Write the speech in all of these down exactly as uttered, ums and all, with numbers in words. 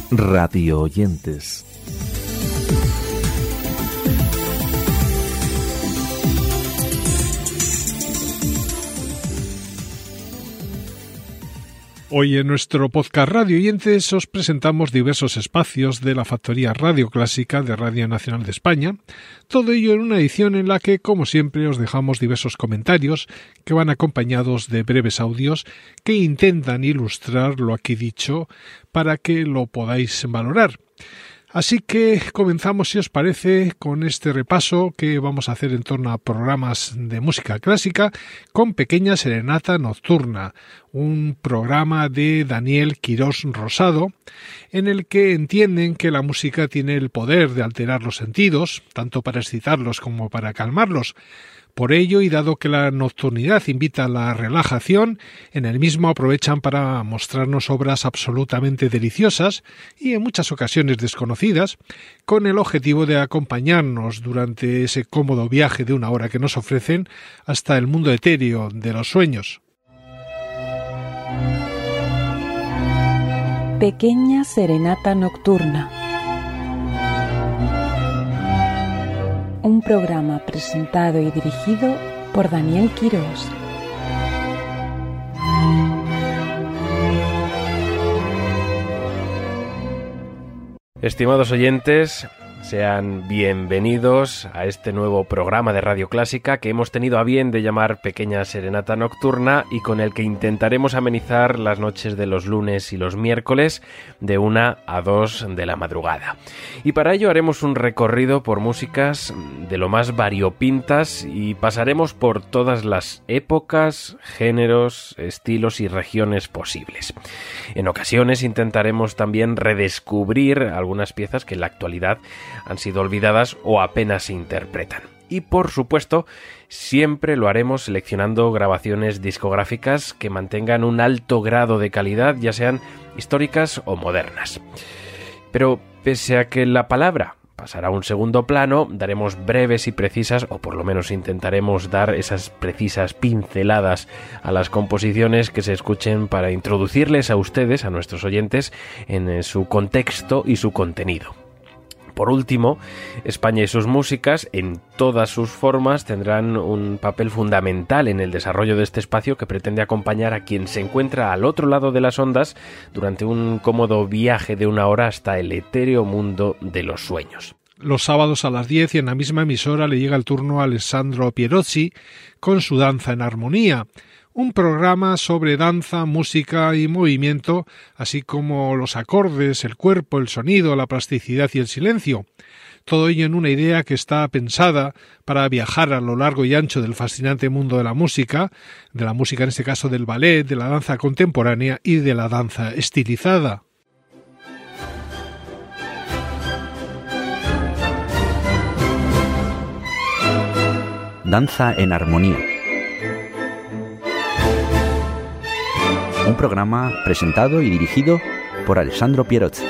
radio oyentes. Hoy en nuestro podcast Radio Oyentes os presentamos diversos espacios de la Factoría Radio Clásica de Radio Nacional de España, todo ello en una edición en la que, como siempre, os dejamos diversos comentarios que van acompañados de breves audios que intentan ilustrar lo aquí dicho para que lo podáis valorar. Así que comenzamos, si os parece, con este repaso que vamos a hacer en torno a programas de música clásica con Pequeña Serenata Nocturna, un programa de Daniel Quirós Rosado, en el que entienden que la música tiene el poder de alterar los sentidos, tanto para excitarlos como para calmarlos. Por ello, y dado que la nocturnidad invita a la relajación, en el mismo aprovechan para mostrarnos obras absolutamente deliciosas y en muchas ocasiones desconocidas, con el objetivo de acompañarnos durante ese cómodo viaje de una hora que nos ofrecen hasta el mundo etéreo de los sueños. Pequeña Serenata Nocturna. Un programa presentado y dirigido por Daniel Quirós. Estimados oyentes, sean bienvenidos a este nuevo programa de Radio Clásica que hemos tenido a bien de llamar Pequeña Serenata Nocturna y con el que intentaremos amenizar las noches de los lunes y los miércoles de una a dos de la madrugada. Y para ello haremos un recorrido por músicas de lo más variopintas y pasaremos por todas las épocas, géneros, estilos y regiones posibles. En ocasiones intentaremos también redescubrir algunas piezas que en la actualidad han sido olvidadas o apenas se interpretan. Y por supuesto, siempre lo haremos seleccionando grabaciones discográficas que mantengan un alto grado de calidad, ya sean históricas o modernas. Pero pese a que la palabra pasará a un segundo plano, daremos breves y precisas, o por lo menos intentaremos dar esas precisas pinceladas a las composiciones que se escuchen para introducirles a ustedes, a nuestros oyentes, en su contexto y su contenido. Por último, España y sus músicas, en todas sus formas, tendrán un papel fundamental en el desarrollo de este espacio que pretende acompañar a quien se encuentra al otro lado de las ondas durante un cómodo viaje de una hora hasta el etéreo mundo de los sueños. Los sábados a las diez y en la misma emisora le llega el turno a Alessandro Pierozzi con su Danza en Armonía, un programa sobre danza, música y movimiento, así como los acordes, el cuerpo, el sonido, la plasticidad y el silencio. Todo ello en una idea que está pensada para viajar a lo largo y ancho del fascinante mundo de la música, de la música en este caso del ballet, de la danza contemporánea y de la danza estilizada. Danza en Armonía. Un programa presentado y dirigido por Alessandro Pierozzi.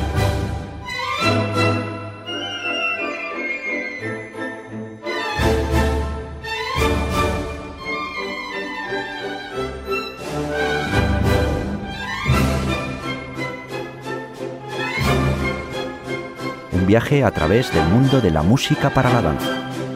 Un viaje a través del mundo de la música para la danza.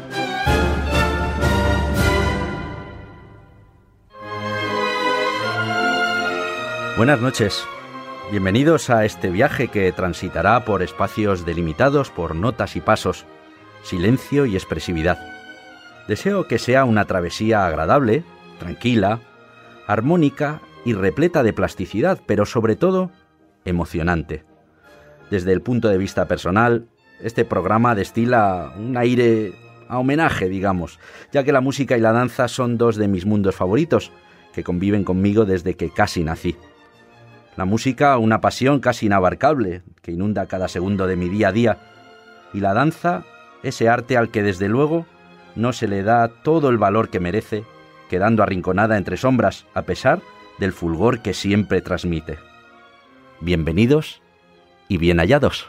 Buenas noches, bienvenidos a este viaje que transitará por espacios delimitados por notas y pasos, silencio y expresividad. Deseo que sea una travesía agradable, tranquila, armónica y repleta de plasticidad, pero sobre todo emocionante. Desde el punto de vista personal, este programa destila un aire a homenaje, digamos, ya que la música y la danza son dos de mis mundos favoritos, que conviven conmigo desde que casi nací. La música, una pasión casi inabarcable, que inunda cada segundo de mi día a día. Y la danza, ese arte al que desde luego no se le da todo el valor que merece, quedando arrinconada entre sombras, a pesar del fulgor que siempre transmite. Bienvenidos y bien hallados.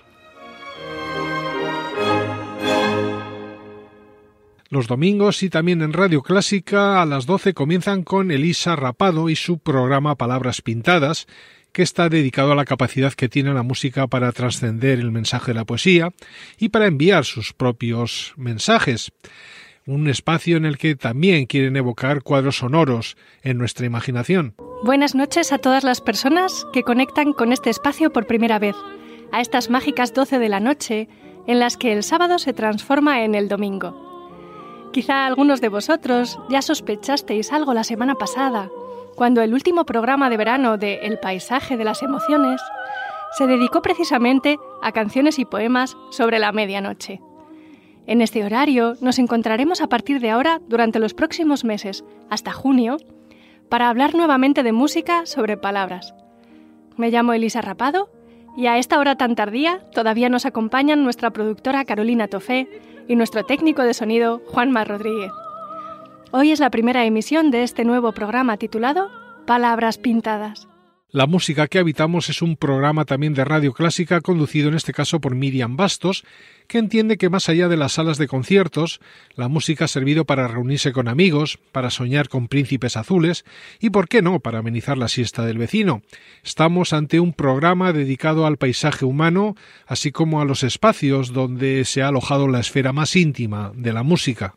Los domingos y también en Radio Clásica a las doce comienzan con Elisa Rapado y su programa Palabras Pintadas, que está dedicado a la capacidad que tiene la música para trascender el mensaje de la poesía y para enviar sus propios mensajes. Un espacio en el que también quieren evocar cuadros sonoros en nuestra imaginación. Buenas noches a todas las personas que conectan con este espacio por primera vez, a estas mágicas doce de la noche en las que el sábado se transforma en el domingo. Quizá algunos de vosotros ya sospechasteis algo la semana pasada, cuando el último programa de verano de El paisaje de las emociones se dedicó precisamente a canciones y poemas sobre la medianoche. En este horario nos encontraremos a partir de ahora durante los próximos meses, hasta junio, para hablar nuevamente de música sobre palabras. Me llamo Elisa Rapado y a esta hora tan tardía todavía nos acompañan nuestra productora Carolina Tofé y nuestro técnico de sonido Juanma Rodríguez. Hoy es la primera emisión de este nuevo programa titulado Palabras Pintadas. La música que habitamos es un programa también de Radio Clásica conducido en este caso por Miriam Bastos, que entiende que más allá de las salas de conciertos, la música ha servido para reunirse con amigos, para soñar con príncipes azules y, por qué no, para amenizar la siesta del vecino. Estamos ante un programa dedicado al paisaje humano, así como a los espacios donde se ha alojado la esfera más íntima de la música.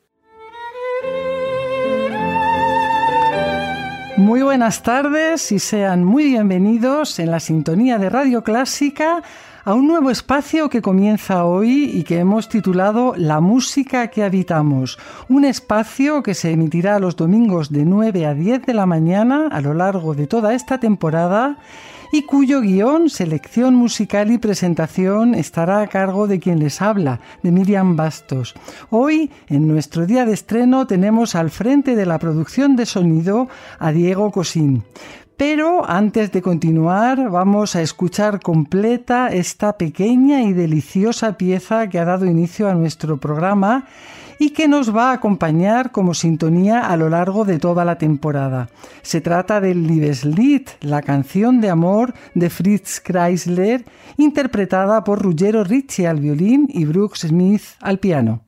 Muy buenas tardes y sean muy bienvenidos en la sintonía de Radio Clásica a un nuevo espacio que comienza hoy y que hemos titulado La música que habitamos. Un espacio que se emitirá los domingos de nueve a diez de la mañana a lo largo de toda esta temporada y cuyo guión, selección musical y presentación estará a cargo de quien les habla, de Miriam Bastos. Hoy, en nuestro día de estreno, tenemos al frente de la producción de sonido a Diego Cosín. Pero antes de continuar, vamos a escuchar completa esta pequeña y deliciosa pieza que ha dado inicio a nuestro programa y que nos va a acompañar como sintonía a lo largo de toda la temporada. Se trata del Liebeslied, la canción de amor de Fritz Kreisler, interpretada por Ruggero Ricci al violín y Brooks Smith al piano.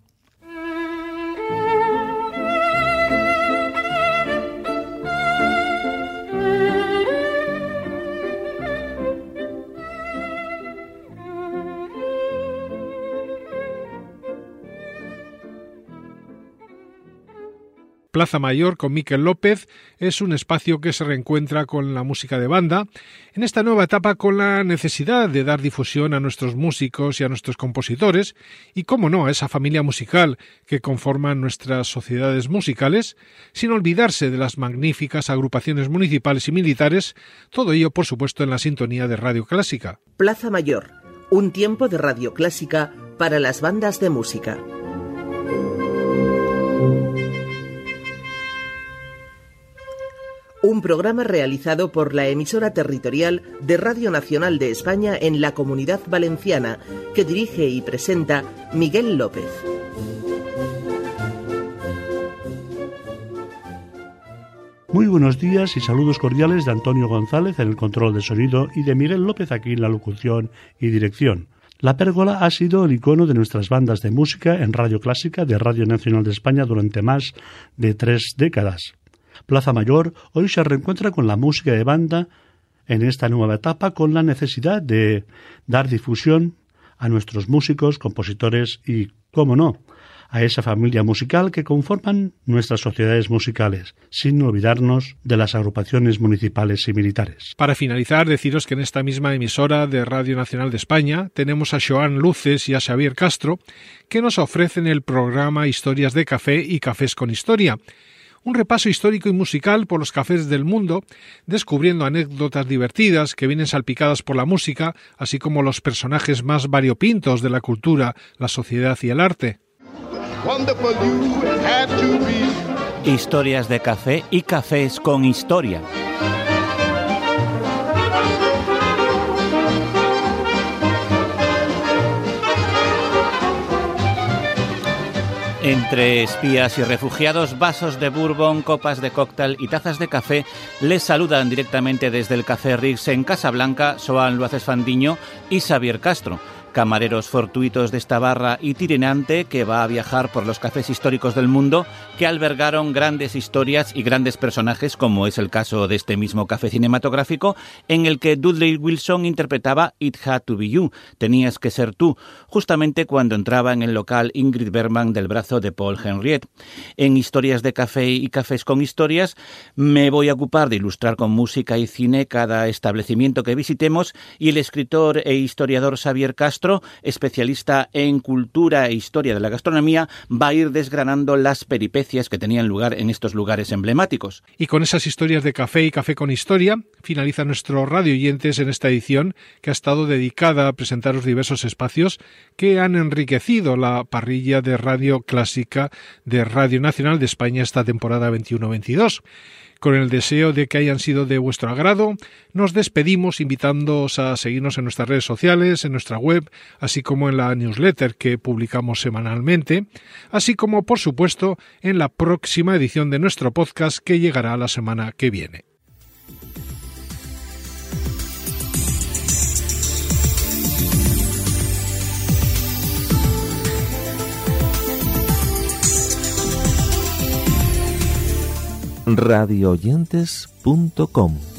Plaza Mayor con Miquel López es un espacio que se reencuentra con la música de banda, en esta nueva etapa con la necesidad de dar difusión a nuestros músicos y a nuestros compositores y, cómo no, a esa familia musical que conforman nuestras sociedades musicales, sin olvidarse de las magníficas agrupaciones municipales y militares, todo ello, por supuesto, en la sintonía de Radio Clásica. Plaza Mayor, un tiempo de Radio Clásica para las bandas de música. Un programa realizado por la emisora territorial de Radio Nacional de España en la Comunidad Valenciana, que dirige y presenta Miguel López. Muy buenos días y saludos cordiales de Antonio González en el control de sonido y de Miguel López aquí en la locución y dirección. La Pérgola ha sido el icono de nuestras bandas de música en Radio Clásica de Radio Nacional de España durante más de tres décadas. Plaza Mayor hoy se reencuentra con la música de banda en esta nueva etapa con la necesidad de dar difusión a nuestros músicos, compositores y, cómo no, a esa familia musical que conforman nuestras sociedades musicales, sin olvidarnos de las agrupaciones municipales y militares. Para finalizar, deciros que en esta misma emisora de Radio Nacional de España tenemos a Joan Luces y a Xavier Castro, que nos ofrecen el programa Historias de Café y Cafés con Historia, un repaso histórico y musical por los cafés del mundo, descubriendo anécdotas divertidas que vienen salpicadas por la música, así como los personajes más variopintos de la cultura, la sociedad y el arte. Historias de café y cafés con historia. Entre espías y refugiados, vasos de bourbon, copas de cóctel y tazas de café les saludan directamente desde el Café Riggs en Casablanca, Joan Luces Fandiño y Xavier Castro. camareros fortuitos de esta barra itinerante que va a viajar por los cafés históricos del mundo que albergaron grandes historias y grandes personajes, como es el caso de este mismo café cinematográfico, en el que Dudley Wilson interpretaba It Had to Be You, Tenías que ser tú, justamente cuando entraba en el local Ingrid Bergman del brazo de Paul Henriette. En Historias de Café y Cafés con Historias me voy a ocupar de ilustrar con música y cine cada establecimiento que visitemos, y el escritor e historiador Xavier Castro, especialista en cultura e historia de la gastronomía, va a ir desgranando las peripecias que tenían lugar en estos lugares emblemáticos. Y con esas historias de café y café con historia, finaliza nuestro Radio Oyentes en esta edición que ha estado dedicada a presentaros diversos espacios que han enriquecido la parrilla de Radio Clásica de Radio Nacional de España esta temporada veintiuno veintidós. Con el deseo de que hayan sido de vuestro agrado, nos despedimos invitándoos a seguirnos en nuestras redes sociales, en nuestra web, así como en la newsletter que publicamos semanalmente, así como, por supuesto, en la próxima edición de nuestro podcast que llegará la semana que viene. radio oyentes punto com